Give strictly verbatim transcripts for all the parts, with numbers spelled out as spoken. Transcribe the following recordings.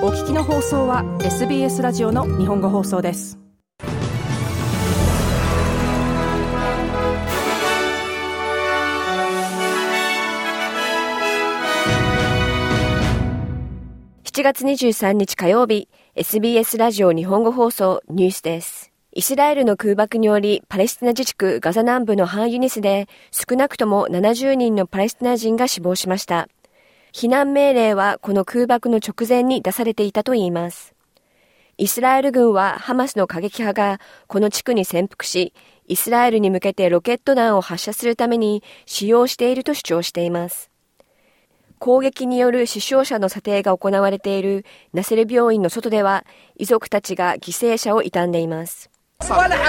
お聞きの放送は エスビーエス ラジオの日本語放送です。 しちがつにじゅうさんにち火曜日、エスビーエス ラジオ日本語放送ニュースです。イスラエルの空爆によりパレスチナ自治区ガザ南部のハンユニスで少なくともななじゅうにんのパレスチナ人が死亡しました。避難命令はこの空爆の直前に出されていたといいます。イスラエル軍はハマスの過激派がこの地区に潜伏し、イスラエルに向けてロケット弾を発射するために使用していると主張しています。攻撃による死傷者の査定が行われているナセル病院の外では遺族たちが犠牲者を悼んでいます。 A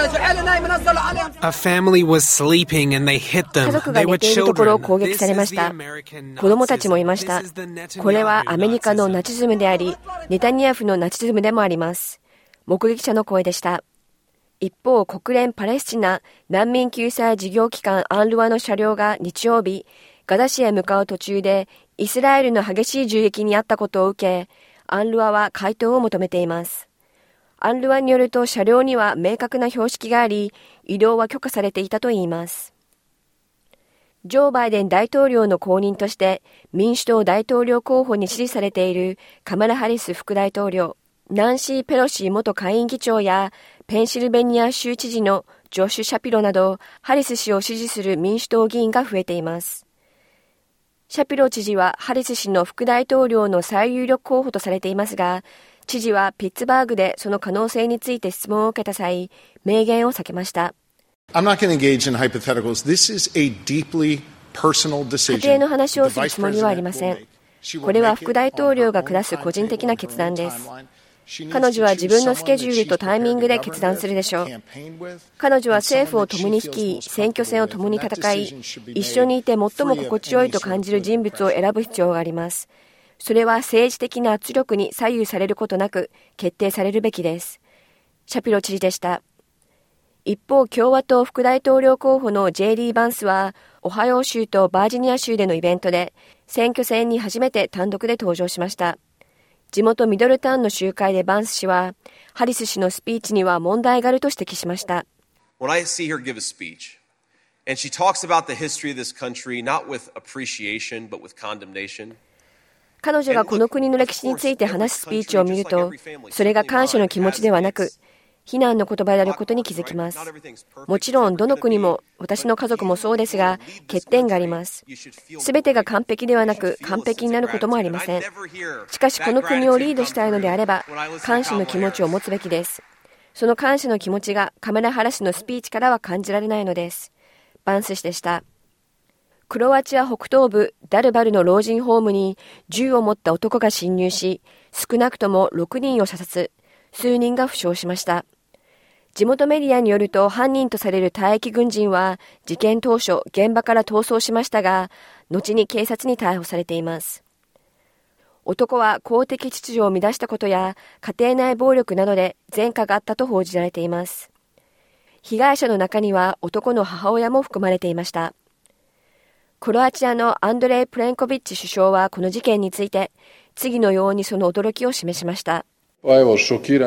family was sleeping and they hit them. 家族が寝ているところを攻撃されました。子供たちもいました。これはアメリカのナチズムであり、ネタニヤフのナチズムでもあります。目撃者の声でした。一方、国連パレスチナ難民救済事業機関アンルワの車両が日曜日、ガザ市へ向かう途中でイスラエルの激しい銃撃にあったことを受け、アンルワは回答を求めています。アンルワによると車両には明確な標識があり、移動は許可されていたといいます。ジョー・バイデン大統領の後任として民主党大統領候補に支持されているカマラ・ハリス副大統領、ナンシー・ペロシ元下院議長やペンシルベニア州知事のジョシュ・シャピロなどハリス氏を支持する民主党議員が増えています。シャピロ知事はハリス氏の副大統領の最有力候補とされていますが、知事はピッツバーグでその可能性について質問を受けた際、明言を避けました。 I'm not going to engage in hypotheticals. This is a deeply personal decision. 家庭の話をするつもりはありません。これは副大統領が下す個人的な決断です。彼女は自分のスケジュールとタイミングで決断するでしょう。彼女は政府を共に率い、選挙戦を共に戦い、一緒にいて最も心地よいと感じる人物を選ぶ必要があります。それは政治的な圧力に左右されることなく決定されるべきです。シャピロ知事でした。一方、共和党副大統領候補の ジェイディー バンスは、オハイオ州とバージニア州でのイベントで、選挙戦に初めて単独で登場しました。地元ミドルタウンの集会でバンス氏は、ハリス氏のスピーチには問題があると指摘しました。 When I see her give a speech, and she talks about the history of this country not with appreciation but with condemnation, 彼女がこの国の歴史について話すスピーチを見ると、それが感謝の気持ちではなく、非難の言葉であることに気づきます。もちろんどの国も、私の家族もそうですが、欠点があります。すべてが完璧ではなく、完璧になることもありません。しかしこの国をリードしたいのであれば、感謝の気持ちを持つべきです。その感謝の気持ちがカマラ・ハリスのスピーチからは感じられないのです。バンス氏でした。クロアチア北東部ダルバルの老人ホームに銃を持った男が侵入し、少なくともろくにんを射殺、数人が負傷しました。地元メディアによると犯人とされる退役軍人は事件当初現場から逃走しましたが、後に警察に逮捕されています。男は公的秩序を乱したことや家庭内暴力などで前科があったと報じられています。被害者の中には男の母親も含まれていました。クロアチアのアンドレイ・プレンコビッチ首相はこの事件について次のようにその驚きを示しました。 Well,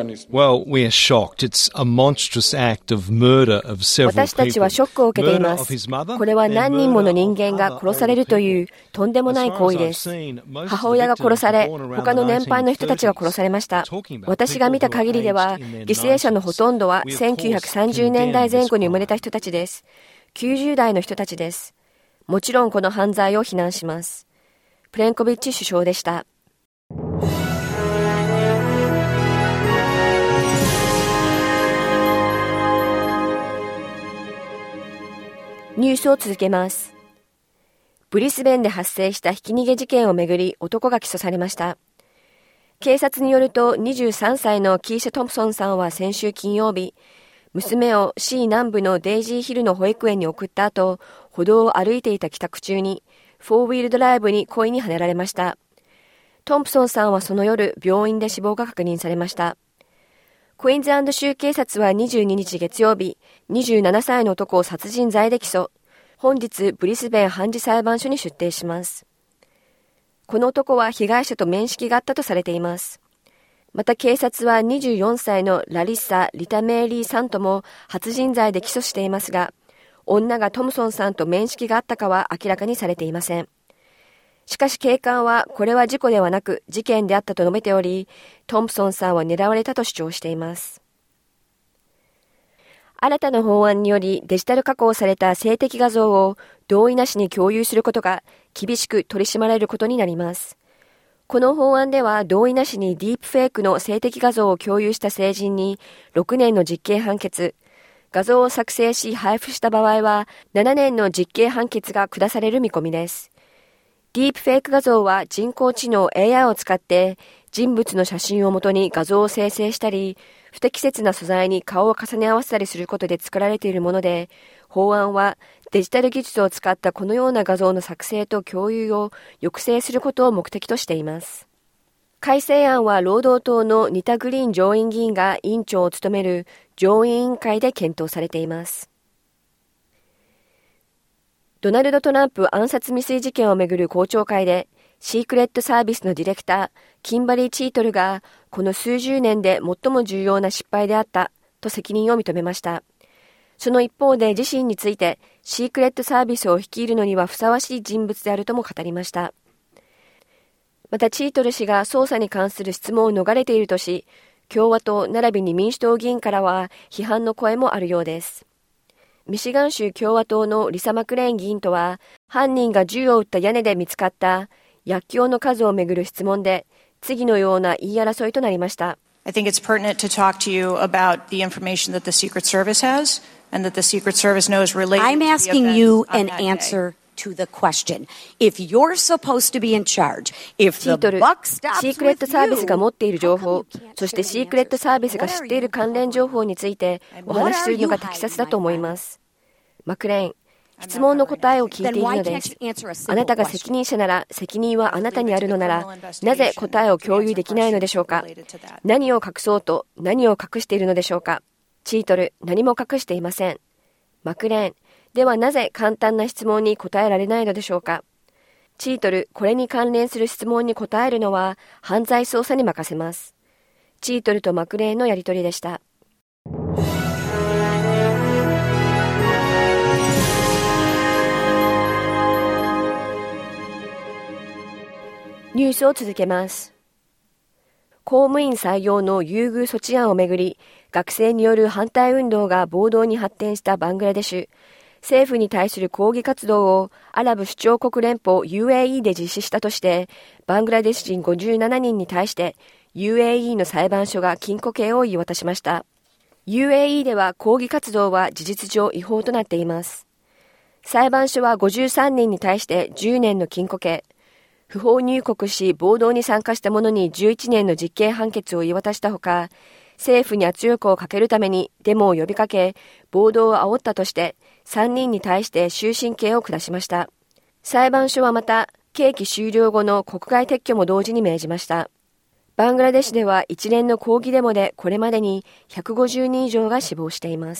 we are shocked. It's a monstrous act of murder of several people. 私たちはショックを受けています。これは何人もの人間が殺されるというとんでもない行為です。母親が殺され、他の年配の人たちが殺されました。私が見た限りでは、犠牲者のほとんどはせんきゅうひゃくさんじゅうねんだいぜん後に生まれた人たちです。きゅうじゅうだいの人たちです。もちろんこの犯罪を非難します。プレンコビッチ首相でした。ニュースを続けます。ブリスベンで発生したひき逃げ事件をめぐり男が起訴されました。警察によるとにじゅうさんさいのキーシャ・トンプソンさんは先週金曜日、娘を市南部のデイジーヒルの保育園に送った後、歩道を歩いていた帰宅中にフォーウィールドライブに故意にはねられました。トンプソンさんはその夜病院で死亡が確認されました。クイーンズランド州警察はにじゅうににち月曜日、にじゅうななさいの男を殺人罪で起訴。本日ブリスベン判事裁判所に出廷します。この男は被害者と面識があったとされています。 また警察はにじゅうよんさいのラリッサ・リタメーリーさんとも殺人罪で起訴していますが、女がトムソンさんと面識があったかは明らかにされていません。しかし警官はこれは事故ではなく事件であったと述べており、トムソンさんは狙われたと主張しています。新たな法案によりデジタル加工された性的画像を同意なしに共有することが厳しく取り締まられることになります。この法案では同意なしにディープフェイクの性的画像を共有した成人にろくねんの実刑判決、画像を作成し配布した場合はななねんの実刑判決が下される見込みです。ディープフェイク画像は人工知能 エーアイ を使って人物の写真をもとに画像を生成したり、不適切な素材に顔を重ね合わせたりすることで作られているもので、法案はデジタル技術を使ったこのような画像の作成と共有を抑制することを目的としています。改正案は労働党のニタ・グリーン上院議員が委員長を務める上院委員会で検討されています。ドナルド・トランプ暗殺未遂事件をめぐる公聴会で、シークレットサービスのディレクター、キンバリー・チートルが、この数十年で最も重要な失敗であったと責任を認めました。その一方で自身について、シークレットサービスを率いるのにはふさわしい人物であるとも語りました。またチートル氏が捜査に関する質問を逃れているとし、共和党並びに民主党議員からは批判の声もあるようです。ミシガン州共和党のリサ・マクレーン議員とは、犯人が銃を撃った屋根で見つかった薬莢の数をめぐる質問で、次のような言い争いとなりました。 I think it's pertinent to talk to you about the information that the Secret Service has and that the Secret Service knows related I'm to the asking events you on an that day. answer to the question. If you're supposed to be in charge, if チー the トル、 buck シ stops ークレッ with トサービスが you, 持っている情報 how come you can't、 そして share シ the ークレット answers? サービスが知っている関連情報についてお話しするのが適切だと思います。マクレーン、質問の答えを聞いているのです。あなたが責任者なら責任はあなたにあるのなら、なぜ答えを共有できないのでしょうか。何を隠そうと何を隠しているのでしょうか。チートル、何も隠していません。マクレーン、ではなぜ簡単な質問に答えられないのでしょうか。チートル、これに関連する質問に答えるのは犯罪捜査に任せます。チートルとマクレーンのやり取りでした。ニュースを続けます。公務員採用の優遇措置案をめぐり、学生による反対運動が暴動に発展したバングラデシュ。政府に対する抗議活動をアラブ首長国連邦 ユーエーイー で実施したとして、バングラデシュ人ごじゅうななにんに対して ユーエーイー の裁判所が禁錮刑を言い渡しました。ユーエーイー では抗議活動は事実上違法となっています。裁判所はごじゅうさんにんに対してじゅうねんの禁錮刑、不法入国し暴動に参加した者にじゅういちねんの実刑判決を言い渡したほか、政府に圧力をかけるためにデモを呼びかけ、暴動を煽ったとしてさんにんに対して終身刑を下しました。裁判所はまた、刑期終了後の国外撤去も同時に命じました。バングラデシュでは一連の抗議デモでこれまでにひゃくごじゅうにん以上が死亡しています。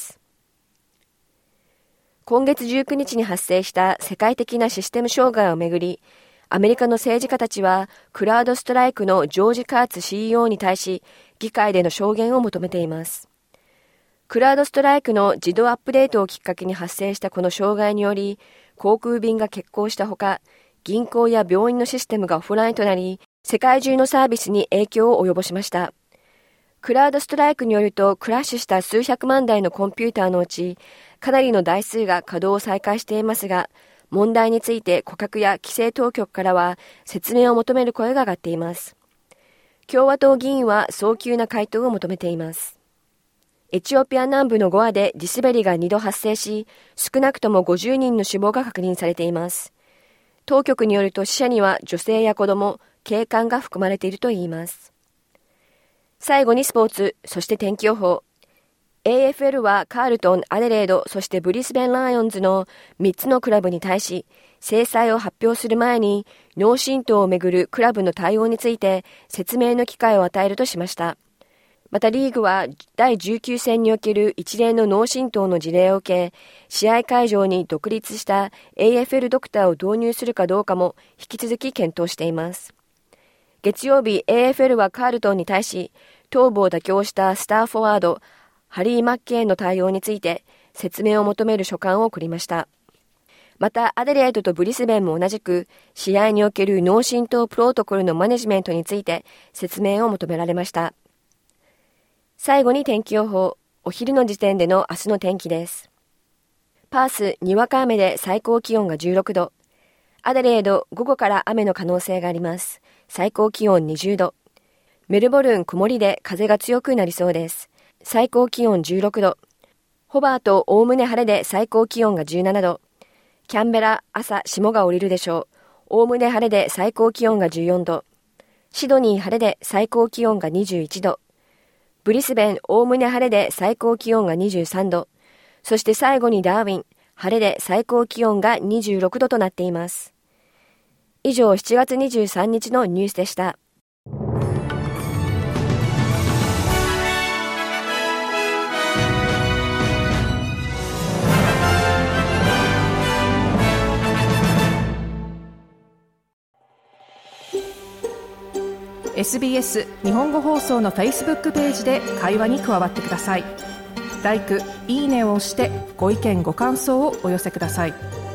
今月じゅうくにちに発生した世界的なシステム障害をめぐり、アメリカの政治家たちはクラウドストライクのジョージ・カーツ シーイーオー に対し議会での証言を求めています。クラウドストライクの自動アップデートをきっかけに発生したこの障害により、航空便が欠航したほか、銀行や病院のシステムがオフラインとなり、世界中のサービスに影響を及ぼしました。クラウドストライクによると、クラッシュした数百万台のコンピューターのうち、かなりの台数が稼働を再開していますが、問題について顧客や規制当局からは説明を求める声が上がっています。共和党議員は早急な回答を求めています。エチオピア南部のゴアで地滑りがにど発生し、少なくともごじゅうにんの死亡が確認されています。当局によると死者には女性や子供、警官が含まれているといいます。最後にスポーツ、そして天気予報。エーエフエル はカールトン、アデレード、そしてブリスベン・ライオンズのみっつのクラブに対し、制裁を発表する前に脳震盪をめぐるクラブの対応について説明の機会を与えるとしました。またリーグはだいじゅうきゅう戦における一連の脳震盪の事例を受け、試合会場に独立した エーエフエル ドクターを導入するかどうかも引き続き検討しています。 月曜日 エーエフエル はカールトンに対し、頭部を妥協したスターフォワード、ハリー・マッケーンの対応について説明を求める書簡を送りました。また、アデレードとブリスベンも同じく、試合における脳震盪プロトコルのマネジメントについて説明を求められました。最後に天気予報、お昼の時点での明日の天気です。パース、にわか雨で最高気温がじゅうろくど。アデレード、午後から雨の可能性があります。最高気温にじゅうど。メルボルン、曇りで風が強くなりそうです。最高気温じゅうろくど。ホバート、おおむね晴れで最高気温がじゅうななど。キャンベラ、朝、霜が降りるでしょう。おおむね晴れで最高気温がじゅうよんど。シドニー、晴れで最高気温がにじゅういちど。ブリスベン、おおむね晴れで最高気温がにじゅうさんど。そして最後にダーウィン、晴れで最高気温がにじゅうろくどとなっています。以上、しちがつにじゅうさんにちのニュースでした。 エスビーエス 日本語放送の Facebook ページで会話に加わってください。ライク、いいねを押してご意見ご感想をお寄せください。